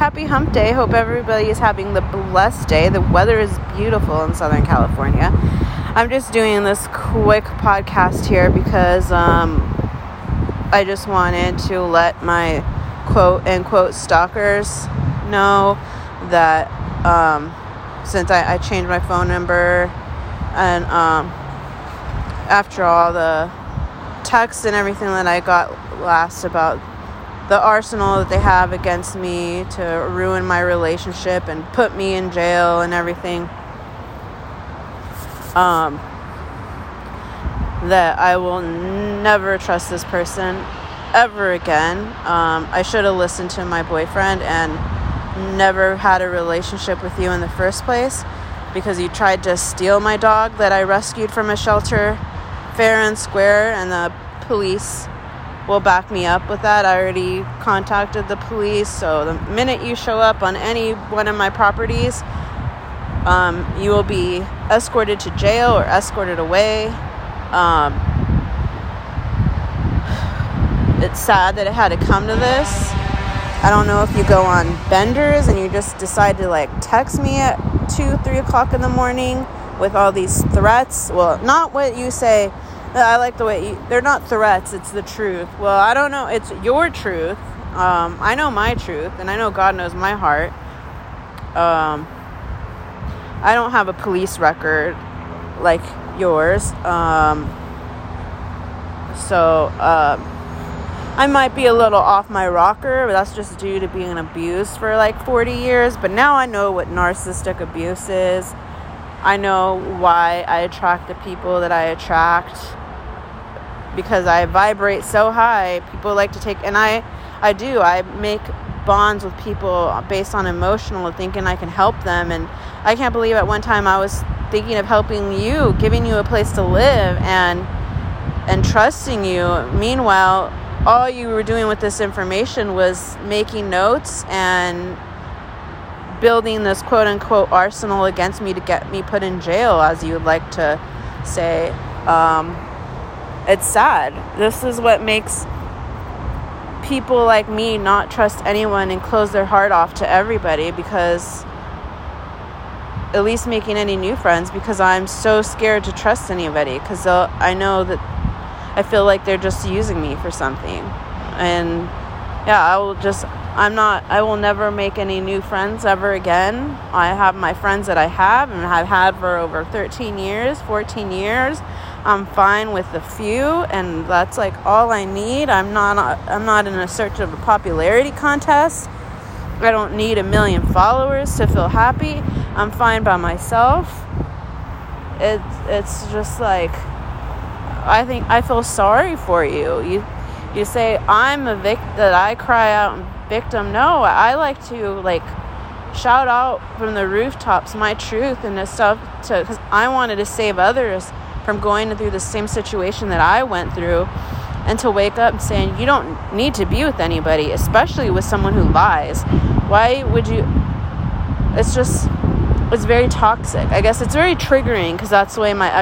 happy hump day. Hope everybody is having the blessed day. The weather is beautiful in Southern California. I'm just doing this quick podcast here because I just wanted to let my quote-unquote stalkers know that since I changed my phone number and after all the texts and everything that I got last about the arsenal that they have against me to ruin my relationship and put me in jail and everything, that I will never trust this person ever again. I should have listened to my boyfriend and never had a relationship with you in the first place, because you tried to steal my dog that I rescued from a shelter fair and square, and the police will back me up with that. I already contacted the police, so the minute you show up on any one of my properties, you will be escorted to jail or escorted away. It's sad that it had to come to this. I don't know if you go on benders and you just decide to text me at 2-3 o'clock in the morning with all these threats. Well, not what you say. I like the way they're not threats, it's the truth. Well, I don't know, it's your truth. I know my truth, and I know God knows my heart. I don't have a police record like yours. So I might be a little off my rocker, but that's just due to being abused for 40 years. But now I know what narcissistic abuse is. I know why I attract the people that I attract, because I vibrate so high. People like to take, and I make bonds with people based on emotional, thinking I can help them. And I can't believe at one time I was thinking of helping you, giving you a place to live and trusting you. Meanwhile, all you were doing with this information was making notes and building this quote-unquote arsenal against me to get me put in jail, as you would like to say. It's sad. This is what makes people like me not trust anyone and close their heart off to everybody, because at least making any new friends, because I'm so scared to trust anybody, because I know that I feel like they're just using me for something. And yeah, I will never make any new friends ever again. I have my friends that I have and have had for over 13 years, 14 years. I'm fine with a few, and that's all I need. I'm not in a search of a popularity contest. I don't need 1 million followers to feel happy. I'm fine by myself. It's just I think I feel sorry for you. You say I'm a victim, that I cry out victim. No, I like to shout out from the rooftops my truth and stuff, because I wanted to save others from going through the same situation that I went through, and to wake up saying you don't need to be with anybody, especially with someone who lies. Why would you? It's very toxic. I guess it's very triggering, because that's the way my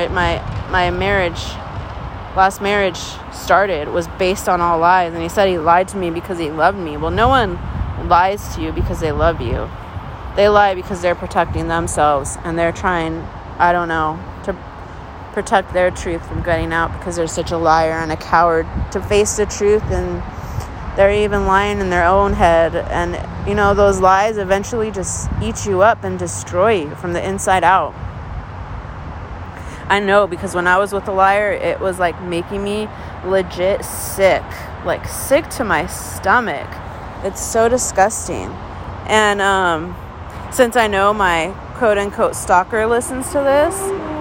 last marriage started, was based on all lies. And he said he lied to me because he loved me. Well, no one lies to you because they love you. They lie because they're protecting themselves, and they're trying, I don't know, to protect their truth from getting out, because they're such a liar and a coward to face the truth, and they're even lying in their own head. And those lies eventually just eat you up and destroy you from the inside out. I know, because when I was with a liar, it was making me legit sick, sick to my stomach. It's so disgusting. And since I know my quote-unquote stalker listens to this,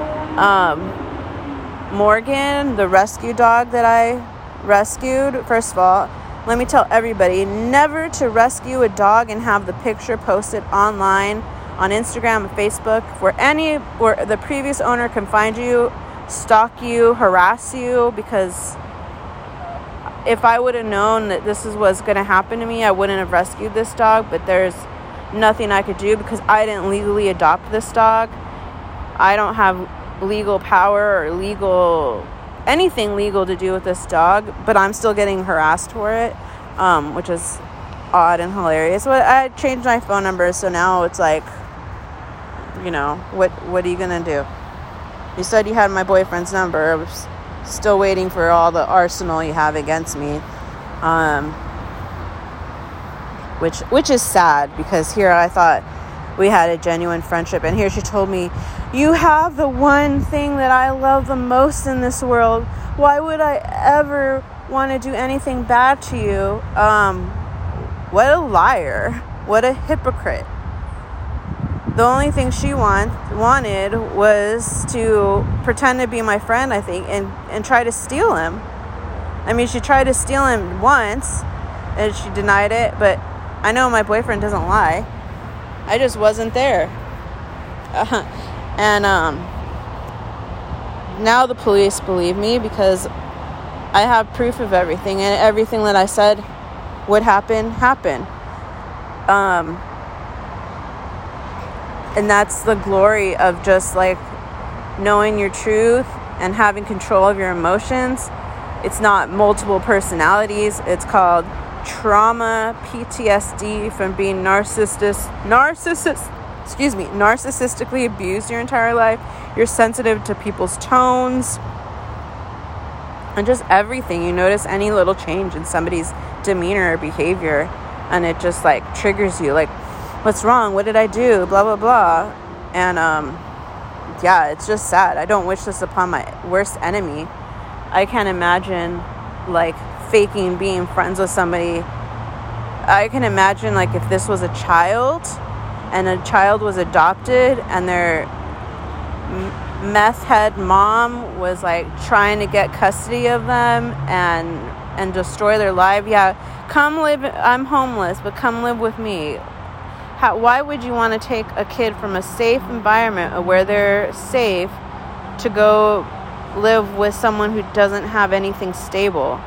Morgan, the rescue dog that I rescued, first of all, let me tell everybody never to rescue a dog and have the picture posted online on Instagram and Facebook, where the previous owner can find you, stalk you, harass you. Because if I would have known that this was going to happen to me, I wouldn't have rescued this dog. But there's nothing I could do, because I didn't legally adopt this dog. I don't have legal power or anything legal to do with this dog, but I'm still getting harassed for it, which is odd and hilarious. But I changed my phone number, so now it's like, what are you gonna do? You said you had my boyfriend's number. I was still waiting for all the arsenal you have against me, which is sad, because here I thought we had a genuine friendship, and here she told me, you have the one thing that I love the most in this world. Why would I ever want to do anything bad to you? What a liar. What a hypocrite. The only thing she wanted was to pretend to be my friend, I think, and try to steal him. I mean, she tried to steal him once, and she denied it, but I know my boyfriend doesn't lie. I just wasn't there. And now the police believe me because I have proof of everything, and everything that I said would happen, happened. And that's the glory of just like knowing your truth and having control of your emotions. It's not multiple personalities. It's called trauma, PTSD from being narcissistically abused your entire life. You're sensitive to people's tones and just everything. You notice any little change in somebody's demeanor or behavior, and it just like triggers you, like, what's wrong? What did I do? Blah, blah, blah. And it's just sad. I don't wish this upon my worst enemy. I can't imagine like faking being friends with somebody. I can imagine like if this was a child and a child was adopted and their meth head mom was like trying to get custody of them and destroy their life. Yeah, come live. I'm homeless, but come live with me. Why would you want to take a kid from a safe environment where they're safe to go live with someone who doesn't have anything stable?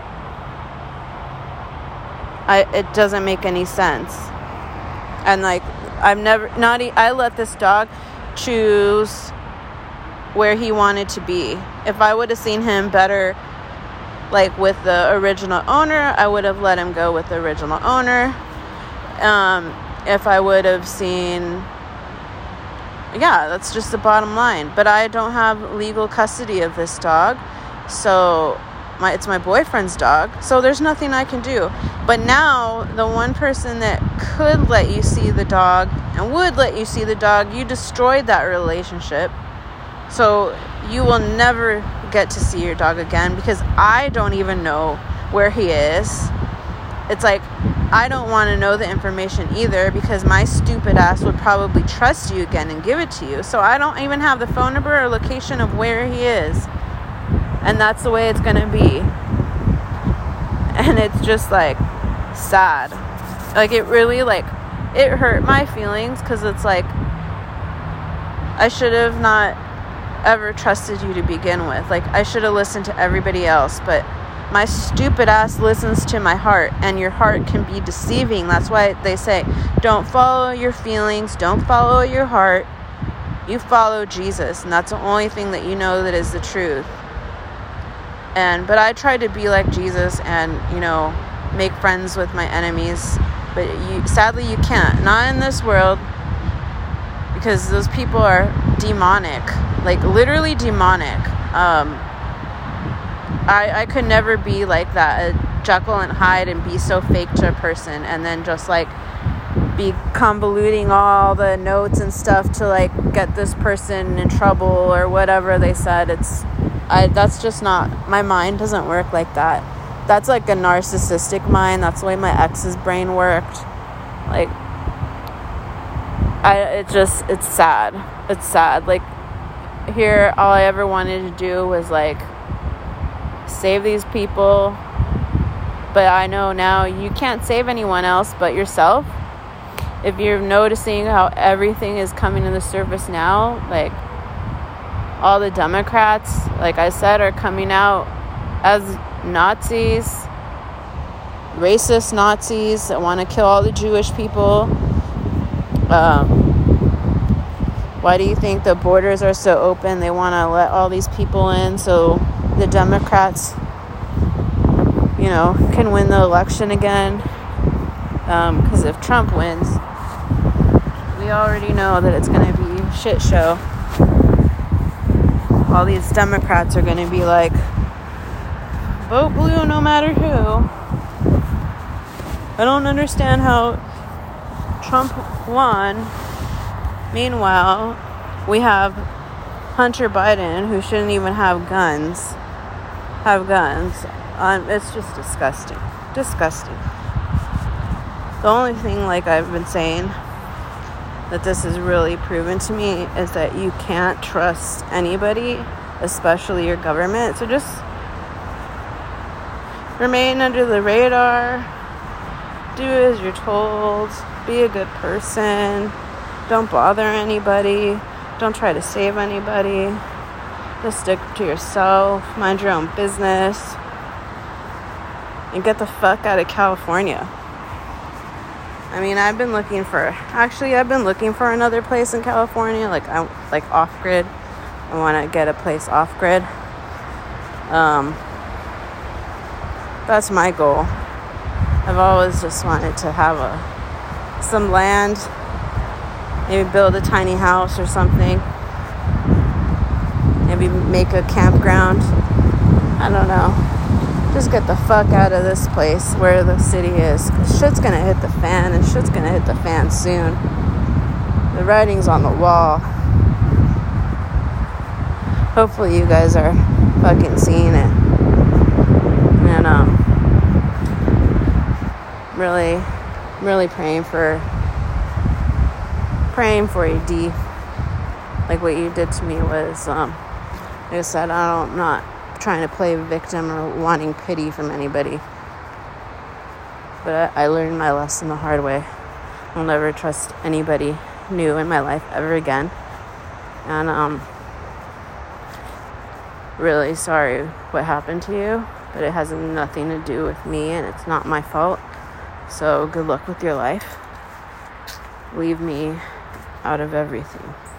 It doesn't make any sense. And like, I let this dog choose where he wanted to be. If I would have seen him better like with the original owner, I would have let him go with the original owner. If I would have seen, that's just the bottom line. But I don't have legal custody of this dog, so it's my boyfriend's dog, so there's nothing I can do. But now the one person that could let you see the dog and would let you see the dog, you destroyed that relationship. So you will never get to see your dog again, because I don't even know where he is. It's like, I don't want to know the information either, because my stupid ass would probably trust you again and give it to you. So I don't even have the phone number or location of where he is. And that's the way it's going to be. And it's just like sad. Like it really like, it hurt my feelings, because it's like, I should have not ever trusted you to begin with. Like I should have listened to everybody else, but my stupid ass listens to my heart, and your heart can be deceiving. That's why they say, don't follow your feelings, don't follow your heart. You follow Jesus, and that's the only thing that you know that is the truth. But I try to be like Jesus and, make friends with my enemies. But sadly, you can't. Not in this world, because those people are demonic, like literally demonic. I could never be like that, a Jekyll and Hyde, and be so fake to a person, and then just like be convoluting all the notes and stuff to like get this person in trouble or whatever they said. That's just not, my mind doesn't work like that. That's like a narcissistic mind. That's the way my ex's brain worked. Like, it's sad. It's sad. Like, here, all I ever wanted to do was like save these people. But I know now you can't save anyone else but yourself. If you're noticing how everything is coming to the surface now, like all the Democrats, like I said, are coming out as Nazis, racist Nazis that want to kill all the Jewish people. Why do you think the borders are so open? They want to let all these people in so the Democrats, can win the election again. Because if Trump wins, we already know that it's going to be a shit show. All these Democrats are going to be like, vote blue no matter who. I don't understand how Trump won. Meanwhile, we have Hunter Biden, who shouldn't even have guns. It's just disgusting. Disgusting. The only thing, like I've been saying, that this has really proven to me is that you can't trust anybody, especially your government. So just remain under the radar. Do as you're told. Be a good person. Don't bother anybody. Don't try to save anybody. Just stick to yourself. Mind your own business. And get the fuck out of California. I mean, I've been looking for another place in California, like off-grid. I want to get a place off-grid. That's my goal. I've always just wanted to have some land, maybe build a tiny house or something. Maybe make a campground. I don't know. Just get the fuck out of this place where the city is. 'Cause shit's gonna hit the fan, and shit's gonna hit the fan soon. The writing's on the wall. Hopefully you guys are fucking seeing it. And really praying for you, D. Like what you did to me was, like I said, I'm not trying to play victim or wanting pity from anybody. But I learned my lesson the hard way. I'll never trust anybody new in my life ever again. And really sorry what happened to you, but it has nothing to do with me, and it's not my fault. So good luck with your life. Leave me out of everything.